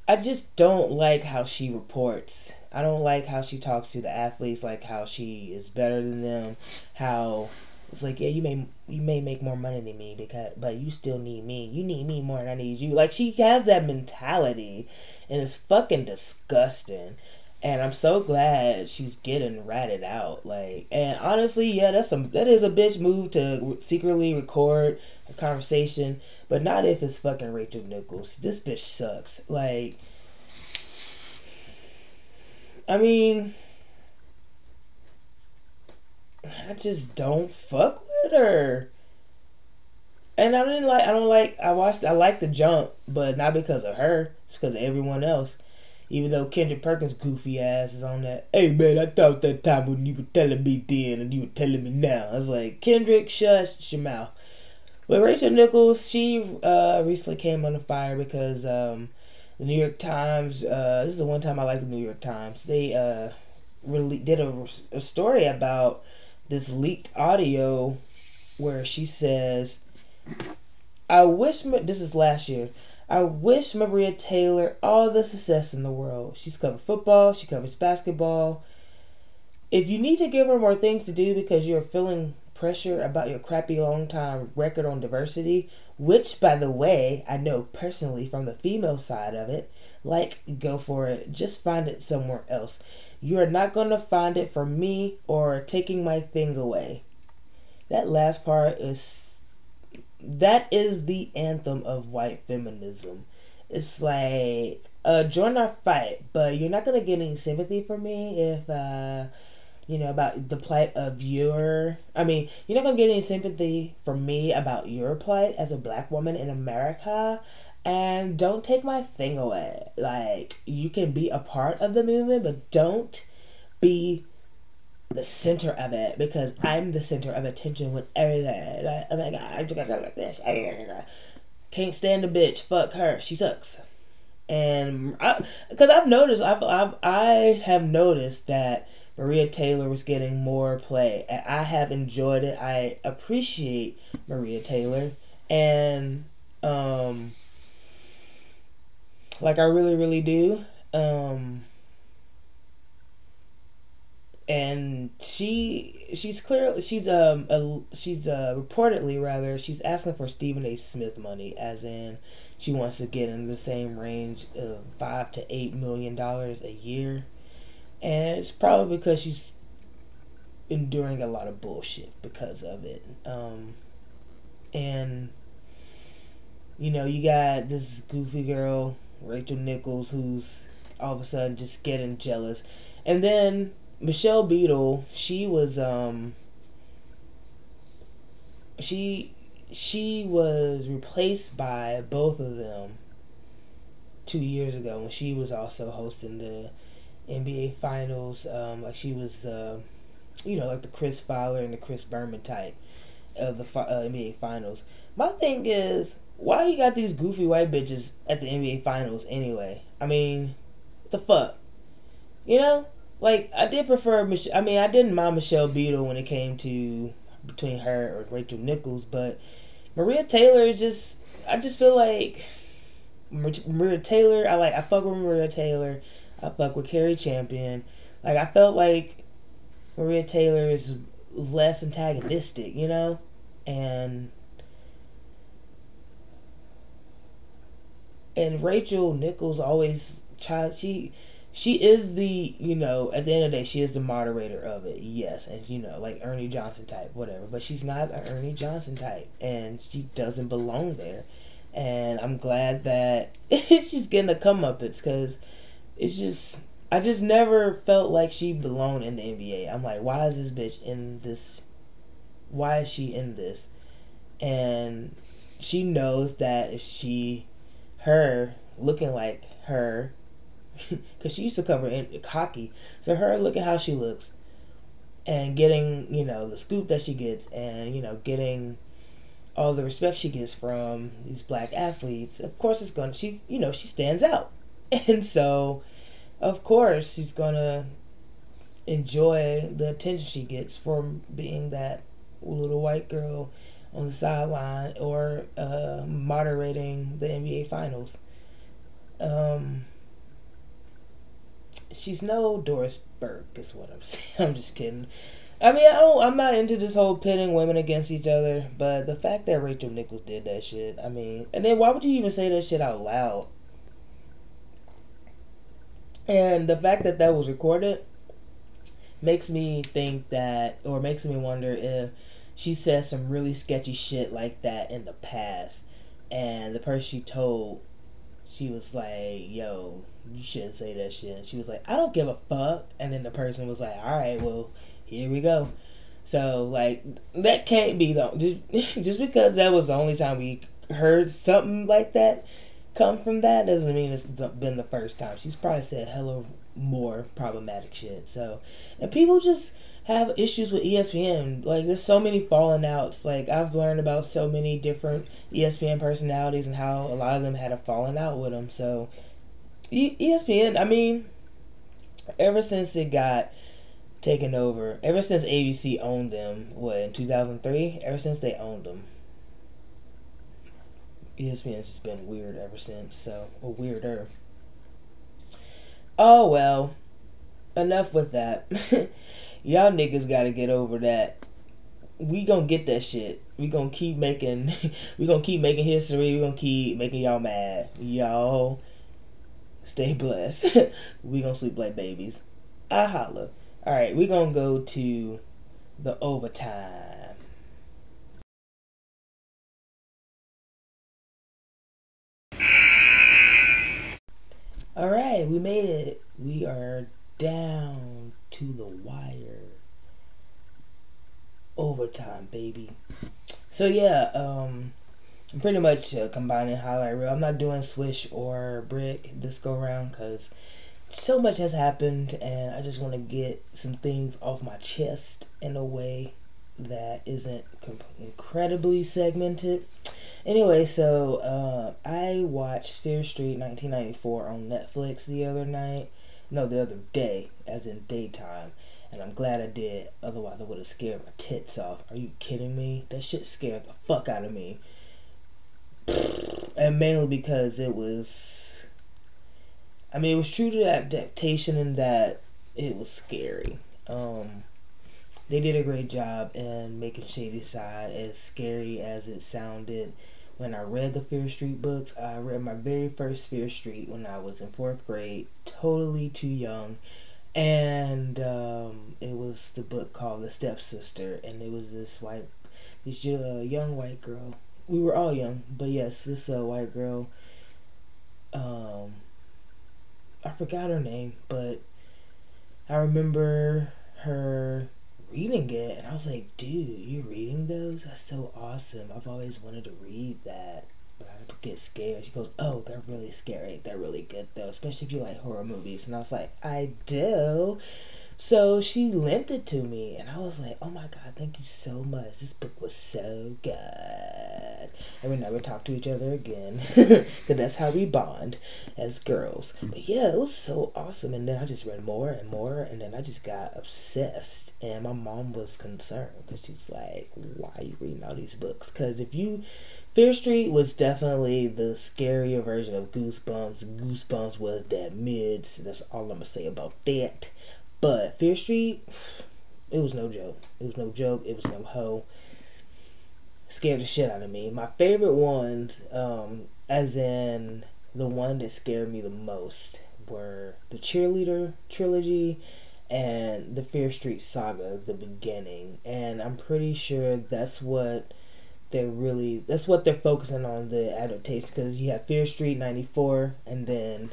I just don't like how she reports. I don't like how she talks to the athletes, like how she is better than them. How it's like, yeah, you may you may make more money than me because, but you still need me. You need me more than I need you. Like she has that mentality, and it's fucking disgusting. And I'm so glad she's getting ratted out. Like, and honestly, yeah, that's some that is a bitch move to secretly record a conversation, but not if it's fucking Rachel Nichols. This bitch sucks. Like, I mean, I just don't fuck with her. And I didn't like. I don't like. I watched. I like the jump, but not because of her. It's because of everyone else. Even though Kendrick Perkins' goofy ass is on that. Hey man, I thought that time when you were telling me then and you were telling me now. I was like, Kendrick, shush your mouth. But Rachel Nichols, she uh, recently came under fire because um, the New York Times. Uh, this is the one time I like the New York Times. They uh, really did a, a story about this leaked audio where she says, "I wish." This is last year. I wish Maria Taylor all the success in the world. She's covered football. She covers basketball. If you need to give her more things to do because you're feeling pressure about your crappy long time record on diversity, which, by the way, I know personally from the female side of it, like, go for it. Just find it somewhere else. You are not going to find it from me or taking my thing away. That last part is... That is the anthem of white feminism. It's like, uh, join our fight, but you're not gonna get any sympathy from me if, uh, you know, about the plight of your. I mean, you're not gonna get any sympathy from me about your plight as a black woman in America. And don't take my thing away. Like, you can be a part of the movement, but don't be the center of it, because I'm the center of attention with everything. Like, oh my god, I just gotta talk like this. Can't stand the bitch. Fuck her. She sucks. And because I've noticed, I've, I've I have noticed that Maria Taylor was getting more play, and I have enjoyed it. I appreciate Maria Taylor, and um, like I really, really do. Um. And she she's clearly she's um a, she's uh reportedly rather she's asking for Stephen A. Smith money, as in she wants to get in the same range of five to eight million dollars a year, and it's probably because she's enduring a lot of bullshit because of it. Um, and you know, you got this goofy girl Rachel Nichols who's all of a sudden just getting jealous, and then Michelle Beadle, she was um she she was replaced by both of them two years ago when she was also hosting the N B A Finals. Um, like she was the, you know, like the Chris Fowler and the Chris Berman type of the uh, N B A Finals. My thing is, why you got these goofy white bitches at the N B A Finals anyway? I mean, what the fuck, you know? Like, I did prefer, Mich- I mean, I didn't mind Michelle Beadle when it came to between her or Rachel Nichols, but Maria Taylor is just, I just feel like Maria Taylor, I like, I fuck with Maria Taylor, I fuck with Carrie Champion. Like, I felt like Maria Taylor is less antagonistic, you know? And, and Rachel Nichols always tries, she, She is the, you know, at the end of the day, she is the moderator of it, yes. And, you know, like Ernie Johnson type, whatever. But she's not an Ernie Johnson type. And she doesn't belong there. And I'm glad that she's getting a comeuppance, because it's just, I just never felt like she belonged in the N B A. I'm like, why is this bitch in this? Why is she in this? And she knows that if she, her, looking like her, because she used to cover in hockey, so her looking how she looks and getting, you know, the scoop that she gets, and, you know, getting all the respect she gets from these black athletes, of course it's gonna, she, you know, she stands out. And so of course she's gonna enjoy the attention she gets from being that little white girl on the sideline or uh, moderating the N B A Finals. Um she's no Doris Burke, is what I'm saying. I'm just kidding. I mean, I don't, I'm not into this whole pitting women against each other, but the fact that Rachel Nichols did that shit, I mean, and then why would you even say that shit out loud? And the fact that that was recorded makes me think that, or makes me wonder if she said some really sketchy shit like that in the past, and the person she told, she was like, yo, you shouldn't say that shit. And she was like, I don't give a fuck. And then the person was like, alright, well, here we go. So, like, that can't be though. Just, just because that was the only time we heard something like that come from that doesn't mean it's been the first time. She's probably said hella more problematic shit. So, and people just have issues with E S P N. Like, there's so many falling outs. Like, I've learned about so many different E S P N personalities and how a lot of them had a falling out with them. So, e- ESPN, I mean, ever since it got taken over, ever since A B C owned them, what, in two thousand three? Ever since they owned them, E S P N's just been weird ever since, so, or weirder. Oh, well, enough with that. Y'all niggas gotta get over that. We gonna get that shit. We gonna keep making, we gonna keep making history. We gonna keep making y'all mad. Y'all stay blessed. We gonna sleep like babies. I holla. Alright, we gonna go to the overtime. Alright, we made it. We are down to the wire. Overtime, baby. So yeah, um, I'm pretty much uh, combining highlight reel. I'm not doing swish or brick this go round because so much has happened, and I just want to get some things off my chest in a way that isn't comp- incredibly segmented. Anyway, so uh, I watched Fear Street nineteen ninety-four on Netflix the other night. No, the other day, as in daytime. And I'm glad I did. Otherwise, I would have scared my tits off. Are you kidding me? That shit scared the fuck out of me. And mainly because it was... I mean, it was true to the adaptation in that it was scary. Um, they did a great job in making Shadyside as scary as it sounded. When I read the Fear Street books, I read my very first Fear Street when I was in fourth grade. Totally too young. And um, it was the book called The Stepsister, and it was this white, this uh, young white girl. We were all young, but yes, this uh, white girl. Um, I forgot her name, but I remember her reading it, and I was like, "Dude, you're reading those? That's so awesome! I've always wanted to read that." But I get scared. She goes, "Oh, they're really scary. They're really good though, especially if you like horror movies." And I was like, "I do." So she lent it to me, and I was like, "Oh my god, thank you so much. This book was so good." And we never talked to each other again, because that's how we bond as girls. But yeah, it was so awesome. And then I just read more and more, and then I just got obsessed. And my mom was concerned because she's like, "Why are you reading all these books?" Because if you Fear Street was definitely the scarier version of Goosebumps. Goosebumps was that mids. That's all I'm gonna say about that. But Fear Street, it was no joke. It was no joke. It was no hoe. Scared the shit out of me. My favorite ones, um, as in the one that scared me the most, were the Cheerleader trilogy and the Fear Street saga, the beginning. And I'm pretty sure that's what they're really, that's what they're focusing on, the adaptation, because you have Fear Street ninety-four, and then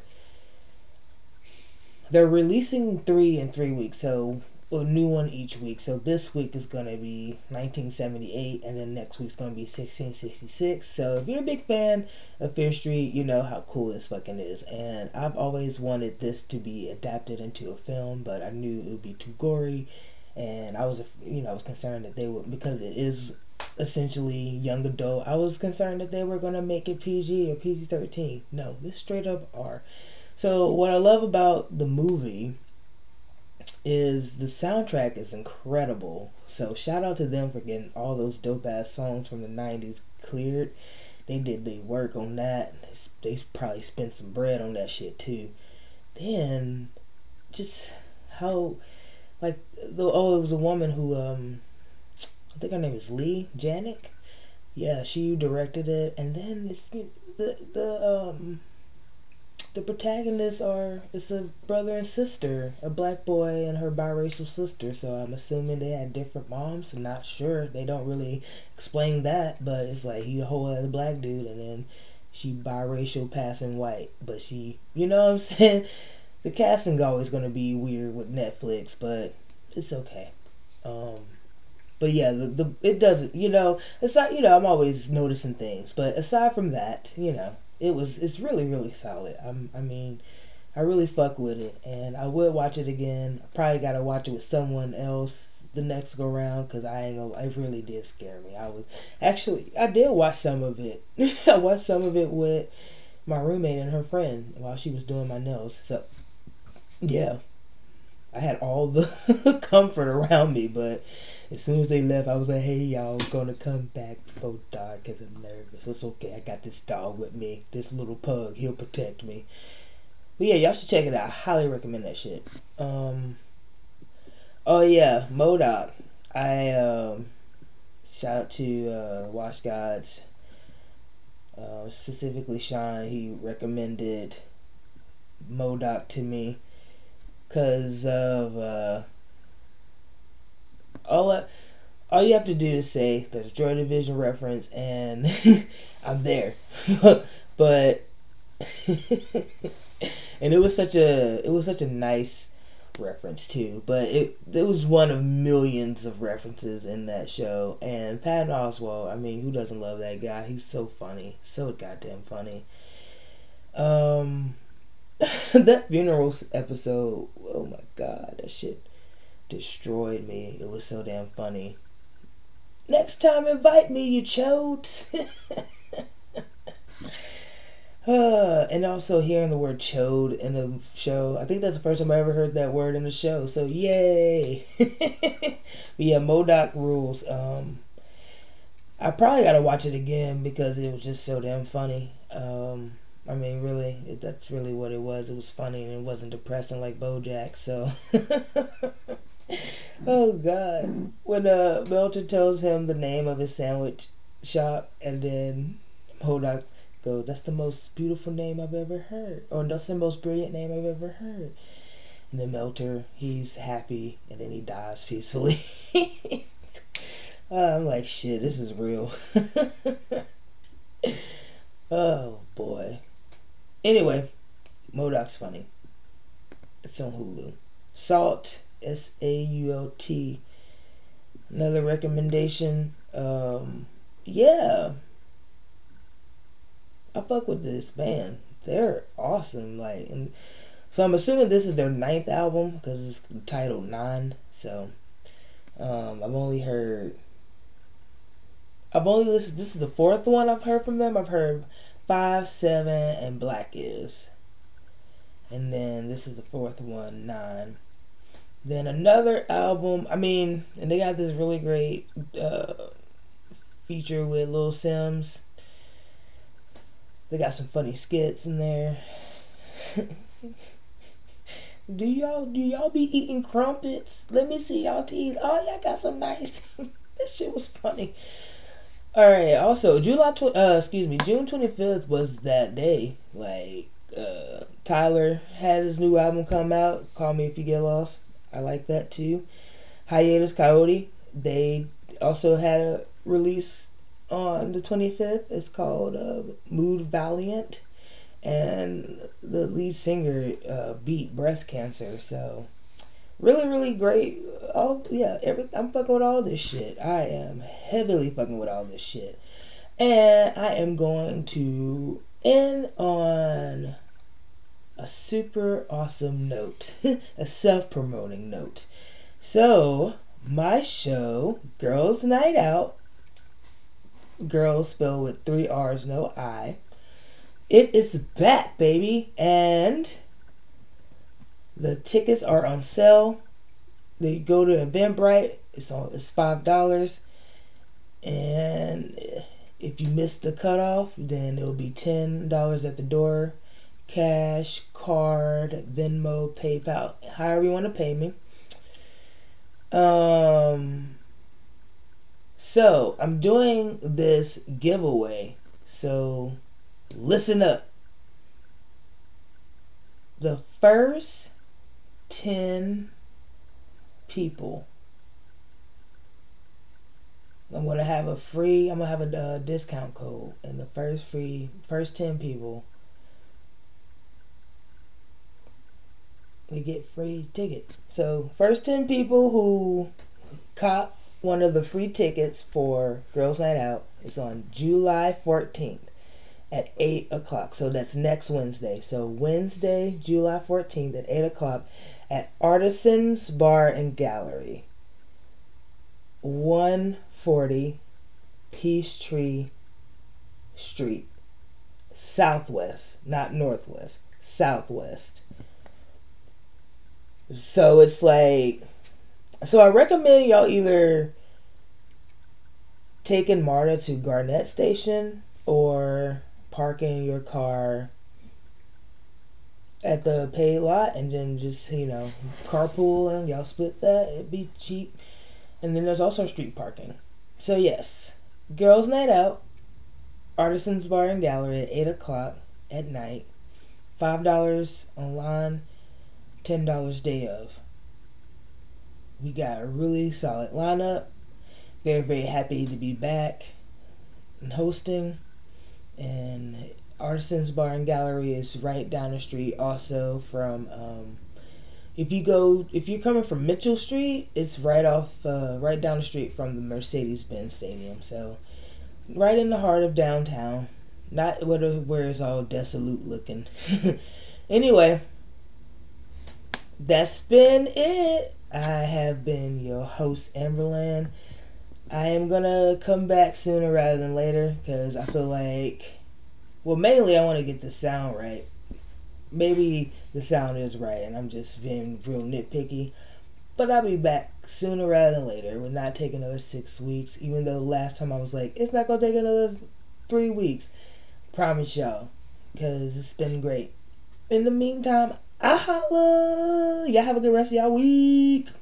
they're releasing three in three weeks, so a new one each week. So this week is going to be nineteen seventy-eight, and then next week's going to be sixteen sixty-six. So if you're a big fan of Fear Street, you know how cool this fucking is. And I've always wanted this to be adapted into a film, but I knew it would be too gory, and I was, you know, I was concerned that they would, because it is essentially young adult. I was concerned that they were going to make it P G or P G thirteen. No, this straight up R. So what I love about the movie is the soundtrack is incredible. So shout out to them for getting all those dope ass songs from the nineties cleared. They did the work on that. They probably spent some bread on that shit too. Then just how, like, the oh, it was a woman who, um, I think her name is Lee Janik. Yeah, she directed it, and then it's the the um the protagonists are it's a brother and sister, a black boy and her biracial sister. So I'm assuming they had different moms. I'm not sure. They don't really explain that, but it's like he a whole other black dude, and then she biracial passing white. But she, you know what I'm saying? The casting's always gonna be weird with Netflix, but it's okay. Um, but yeah, the, the it doesn't, you know, it's not, you know, I'm always noticing things, but aside from that, you know, it was it's really really solid. I'm I mean, I really fuck with it, and I would watch it again. I probably gotta watch it with someone else the next go round, because I ain't gonna, it really did scare me. I was actually I did watch some of it. I watched some of it with my roommate and her friend while she was doing my nails. So yeah, I had all the comfort around me, but as soon as they left, I was like, hey, y'all, I'm going to come back before dark because I'm nervous. It's okay. I got this dog with me. This little pug. He'll protect me. But yeah, y'all should check it out. I highly recommend that shit. Um, oh, yeah. MODOK. I, um, shout out to uh, Watch Gods. Uh, specifically Sean. He recommended MODOK to me because of... Uh, All I, all you have to do is say there's a Joy Division reference, and I'm there. But and it was such a it was such a nice reference too. But it it was one of millions of references in that show. And Patton Oswalt, I mean, who doesn't love that guy? He's so funny, so goddamn funny. Um, that funeral episode. Oh my god, that shit destroyed me. It was so damn funny. Next time, invite me, you chodes. uh, and also hearing the word chode in the show. I think that's the first time I ever heard that word in the show. So yay. But yeah, MODOK rules. Um, I probably gotta watch it again because it was just so damn funny. Um, I mean, really, it, that's really what it was. It was funny and it wasn't depressing like BoJack. So. Oh god, when uh Melter tells him the name of his sandwich shop, and then MODOK goes, that's the most beautiful name I've ever heard, or that's the most brilliant name I've ever heard. And then Melter, he's happy, and then he dies peacefully. uh, I'm like, shit, this is real. Oh boy. Anyway, MODOK's funny. It's on Hulu. Salt. S A U L T. Another recommendation. Um, yeah. I fuck with this band. They're awesome. Like, and so I'm assuming this is their ninth album because it's titled Nine. So, um, I've only heard. I've only listened. This is the fourth one I've heard from them. I've heard Five, Seven, and Black Is, and then this is the fourth one, Nine. Then another album, I mean, and they got this really great uh, feature with Lil Sims. They got some funny skits in there. do y'all do y'all be eating crumpets? Let me see y'all teeth. Oh, y'all got some nice. That shit was funny. All right. Also, July tw- uh, excuse me, June twenty-fifth was that day. Like, uh, Tyler had his new album come out. Call Me If You Get Lost. I like that too. Hiatus Coyote, they also had a release on the twenty-fifth. It's called uh, Mood Valiant. And the lead singer uh, beat breast cancer. So, really, really great. Oh, yeah, every, I'm fucking with all this shit. I am heavily fucking with all this shit. And I am going to end on a super awesome note, a self-promoting note. So, my show, Girls Night Out, girls spelled with three R's, no I, it is back, baby, and the tickets are on sale. They go to Eventbrite, it's on, it's five dollars, and if you miss the cutoff, then it will be ten dollars at the door. Cash, card, Venmo, PayPal, however you want to pay me. Um, so I'm doing this giveaway. So listen up. The first ten people, I'm gonna have a free. I'm gonna have a uh, discount code, and the first free, first ten people, we get free ticket. So first ten people who cop one of the free tickets for Girls Night Out is on July fourteenth at eight o'clock. So that's next Wednesday. So Wednesday, July fourteenth at eight o'clock at Artisans Bar and Gallery, one forty Peachtree Street, Southwest, not Northwest, Southwest. So it's like, so I recommend y'all either taking Marta to Garnett Station or parking your car at the paid lot and then just, you know, carpool and y'all split that. It'd be cheap. And then there's also street parking. So yes, Girls Night Out, Artisans Bar and Gallery at eight o'clock at night. five dollars online, ten dollars day of. We got a really solid lineup. Very, very happy to be back and hosting. And Artisans Bar and Gallery is right down the street also from, um, if you go, if you're coming from Mitchell Street, it's right off, uh, right down the street from the Mercedes-Benz Stadium. So, right in the heart of downtown. Not where, where it's all desolate looking. Anyway, that's been it. I have been your host, Amberland. I am going to come back sooner rather than later because I feel like, well, mainly I want to get the sound right. Maybe the sound is right and I'm just being real nitpicky. But I'll be back sooner rather than later. It will not take another six weeks. Even though last time I was like, it's not going to take another three weeks. Promise y'all. Because it's been great. In the meantime, I holla. Y'all have a good rest of y'all week.